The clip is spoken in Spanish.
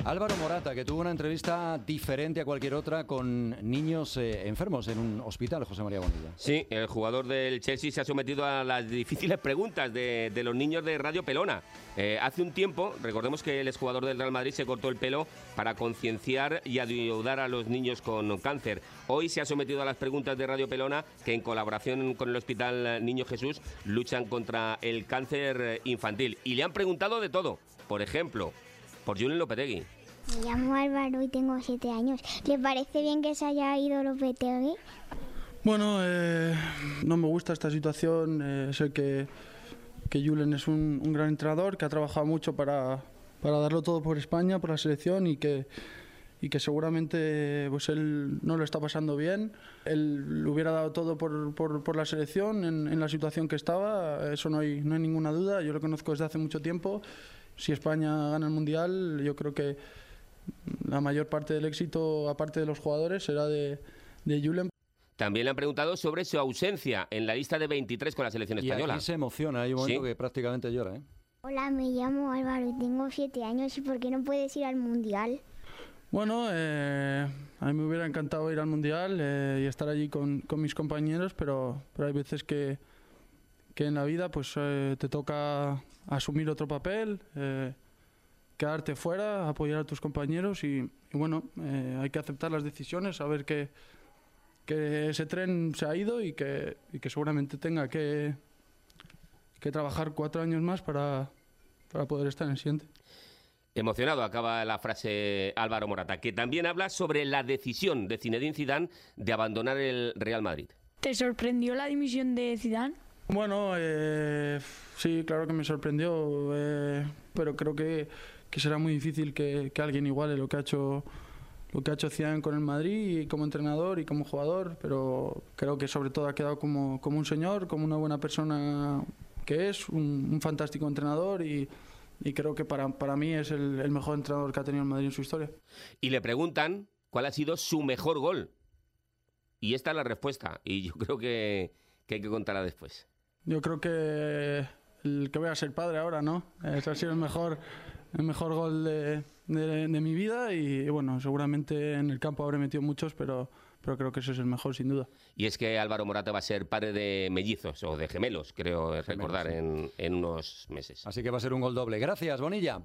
Álvaro Morata, que tuvo una entrevista diferente a cualquier otra con niños enfermos en un hospital, José María Bonilla. Sí, el jugador del Chelsea se ha sometido a las difíciles preguntas de los niños de Radio Pelona. Hace un tiempo, recordemos que el exjugador del Real Madrid se cortó el pelo para concienciar y ayudar a los niños con cáncer. Hoy se ha sometido a las preguntas de Radio Pelona, que en colaboración con el Hospital Niño Jesús luchan contra el cáncer infantil. Y le han preguntado de todo. Por ejemplo, por Julen Lopetegui. Me llamo Álvaro y tengo 7 años. ¿Le parece bien que se haya ido Lopetegui? Bueno, no me gusta esta situación. Sé que Julen es un gran entrenador, que ha trabajado mucho para darlo todo por España, por la selección, y que seguramente pues él no lo está pasando bien. Él lo hubiera dado todo por la selección en la situación que estaba, eso no hay ninguna duda. Yo lo conozco desde hace mucho tiempo. Si España gana el Mundial, yo creo que la mayor parte del éxito, aparte de los jugadores, será de Julen. También le han preguntado sobre su ausencia en la lista de 23 con la selección española. Y aquí se emociona, hay un momento que prácticamente llora, ¿eh? Hola, me llamo Álvaro y tengo 7 años. ¿Y por qué no puedes ir al Mundial? Bueno, a mí me hubiera encantado ir al Mundial y estar allí con mis compañeros, pero hay veces que en la vida pues te toca asumir otro papel, quedarte fuera, apoyar a tus compañeros y bueno, hay que aceptar las decisiones, saber que ese tren se ha ido y que seguramente tenga que trabajar 4 años más para poder estar en el siguiente. Emocionado acaba la frase Álvaro Morata, que también habla sobre la decisión de Zinedine Zidane de abandonar el Real Madrid. ¿Te sorprendió la dimisión de Zidane? Bueno, sí, claro que me sorprendió, pero creo que será muy difícil que alguien iguale lo que ha hecho Zidane con el Madrid y como entrenador y como jugador, pero creo que sobre todo ha quedado como un señor, como una buena persona que es, un fantástico entrenador y creo que para mí es el mejor entrenador que ha tenido el Madrid en su historia. Y le preguntan cuál ha sido su mejor gol. Y esta es la respuesta, y yo creo que hay que contarla después. Yo creo que el que voy a ser padre ahora, ¿no? Ese ha sido el mejor gol de mi vida y bueno, seguramente en el campo habré metido muchos, pero creo que ese es el mejor sin duda. Y es que Álvaro Morata va a ser padre de mellizos o de gemelos, creo recordar, sí, en unos meses. Así que va a ser un gol doble. Gracias, Bonilla.